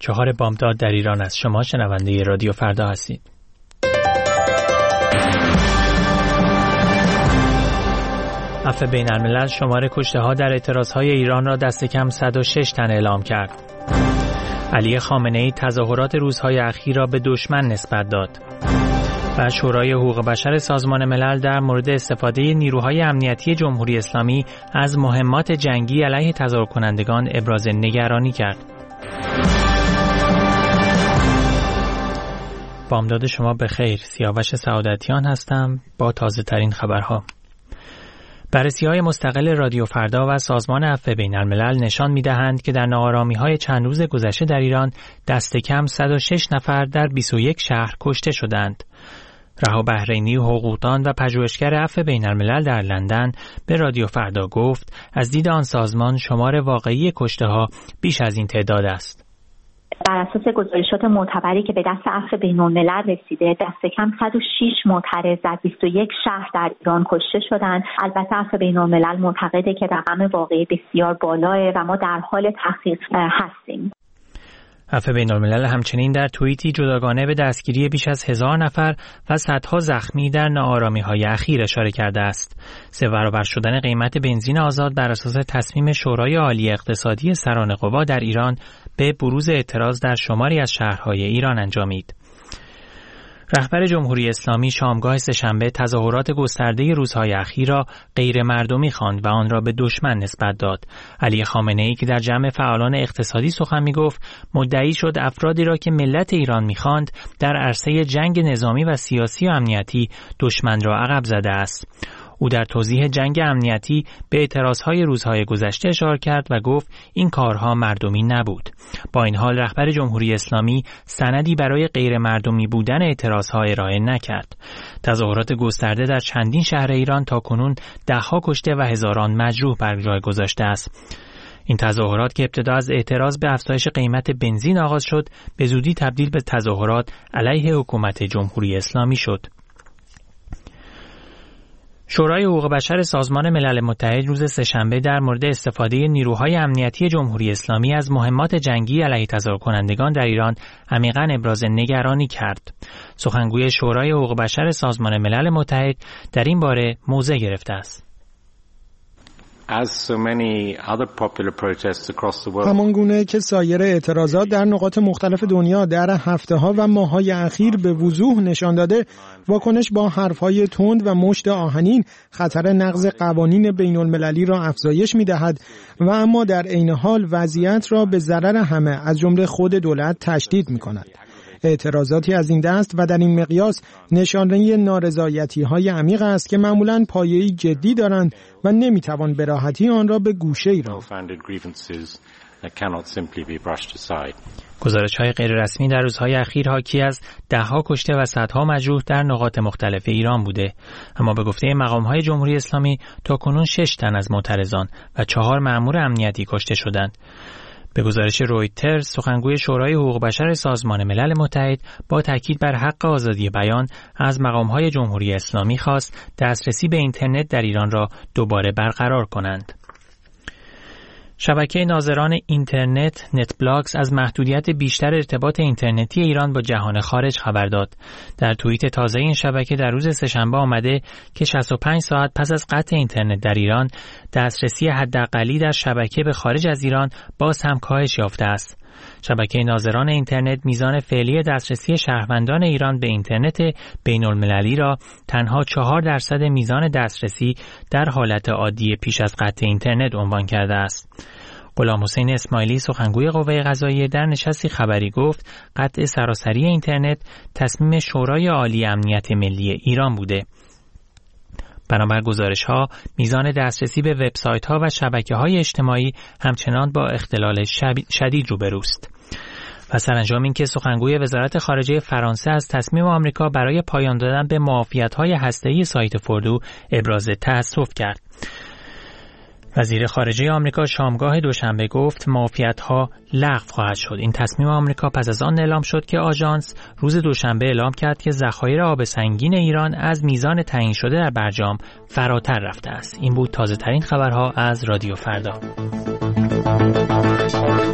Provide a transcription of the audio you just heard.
4 بامداد در ایران است. شما شنونده رادیو فردا هستید. عفو بین الملل شمار کشته‌ها در اعتراضهای ایران را دست کم 106 تن اعلام کرد. علی خامنه‌ای تظاهرات روزهای اخیر را به دشمن نسبت داد. و شورای حقوق بشر سازمان ملل در مورد استفاده نیروهای امنیتی جمهوری اسلامی از مهمات جنگی علیه تظاهر کنندگان ابراز نگرانی کرد. بامداد شما بخیر. سیاوش سعادتیان هستم با تازه ترین خبرها. بررسی‌های مستقل رادیو فردا و سازمان عفو بین الملل نشان می‌دهند که در ناآرامی‌های چند روز گذشته در ایران دست کم 106 نفر در 21 شهر کشته شدند. رها بحرینی، حقوقدان و پژوهشگر عفو بین الملل در لندن به رادیو فردا گفت از دید آن سازمان شمار واقعی کشته‌ها بیش از این تعداد است. بر اساس گزارشات معتبری که به دست عفو بین‌الملل رسیده، دست کم 106 معترض در 21 شهر در ایران کشته شدند. البته عفو بین‌الملل معتقده که رقم واقعی بسیار بالاه و ما در حال تحقیق هستیم. عفو بین‌الملل همچنین در توییتی جداگانه به دستگیری بیش از 1000 نفر و صدها زخمی در ناآرامی‌های اخیر اشاره کرده است. 3 برابر شدن قیمت بنزین آزاد بر اساس تصمیم شورای عالی اقتصادی سران قوا در ایران به بروز اعتراض در شماری از شهرهای ایران انجامید. رهبر جمهوری اسلامی شامگاه سه‌شنبه تظاهرات گسترده روزهای اخیر را غیر مردمی خواند و آن را به دشمن نسبت داد. علی خامنه‌ای که در جمع فعالان اقتصادی سخن می‌گفت، مدعی شد افرادی را که ملت ایران می‌خواند در عرصه جنگ نظامی و سیاسی و امنیتی دشمن را عقب زده است. او در توضیح جنگ امنیتی به اعتراضهای روزهای گذشته اشاره کرد و گفت این کارها مردمی نبود. با این حال رهبر جمهوری اسلامی سندی برای غیر مردمی بودن اعتراضها ارائه نکرد. تظاهرات گسترده در چندین شهر ایران تاکنون 10ها کشته و هزاران مجروح بر جای گذاشته است. این تظاهرات که ابتدا از اعتراض به افزایش قیمت بنزین آغاز شد، به زودی تبدیل به تظاهرات علیه حکومت جمهوری اسلامی شد. شورای حقوق بشر سازمان ملل متحد روز سه‌شنبه در مورد استفاده نیروهای امنیتی جمهوری اسلامی از مهمات جنگی علیه تظاهر کنندگان در ایران عمیقاً ابراز نگرانی کرد. سخنگوی شورای حقوق بشر سازمان ملل متحد در این باره موضع گرفته است. همانگونه که سایر اعتراضات در نقاط مختلف دنیا در هفته‌ها و ماه‌های اخیر به وضوح نشان داده، واکنش با حرف‌های تند و مشت آهنین خطر نقض قوانین بین‌المللی را افزایش می‌دهد و اما در عین حال وضعیت را به ضرر همه از جمله خود دولت تشدید می‌کند. اعتراضاتی از این دست و در این مقیاس نشانه نارضایتی‌های عمیق است که معمولاً پایه‌ای جدی دارند و نمی‌توان به راحتی آن را به گوشه‌ای رافت. گزارش‌های غیررسمی در روزهای اخیر حاکی از 10ها کشته و صدها مجروح در نقاط مختلف ایران بوده، اما به گفته مقام‌های جمهوری اسلامی تاکنون 6 تن از معترضان و 4 مأمور امنیتی کشته شدند. به گزارش رویترز، سخنگوی شورای حقوق بشر سازمان ملل متحد با تاکید بر حق آزادی بیان از مقام‌های جمهوری اسلامی خواست دسترسی به اینترنت در ایران را دوباره برقرار کنند. شبکه ناظران اینترنت نتبلاکس از محدودیت بیشتر ارتباط اینترنتی ایران با جهان خارج خبر داد. در توییت تازه این شبکه در روز سه‌شنبه آمده که 65 ساعت پس از قطع اینترنت در ایران، دسترسی حداقلی در شبکه به خارج از ایران باز هم کاهش یافته است. شبکه ناظران اینترنت میزان فعلی دسترسی شهروندان ایران به اینترنت بین‌المللی را تنها 4% میزان دسترسی در حالت عادی پیش از قطع اینترنت عنوان کرده است. غلامحسین اسماعیلی سخنگوی قوه قضاییه در نشستی خبری گفت قطع سراسری اینترنت تصمیم شورای عالی امنیت ملی ایران بوده. بنابر گزارش‌ها میزان دسترسی به وبسایت‌ها و شبکه‌های اجتماعی همچنان با اختلال شدید روبروست. و سرانجام اینکه سخنگوی وزارت خارجه فرانسه از تصمیم آمریکا برای پایان دادن به معافیت‌های هسته‌ای سایت فوردو ابراز تأسف کرد. وزیر خارجه آمریکا شامگاه دوشنبه گفت معافیت‌ها لغو خواهد شد. این تصمیم آمریکا پس از آن اعلام شد که آژانس روز دوشنبه اعلام کرد که ذخایر آب سنگین ایران از میزان تعیین شده در برجام فراتر رفته است. این بود تازه ترین خبرها از رادیو فردا.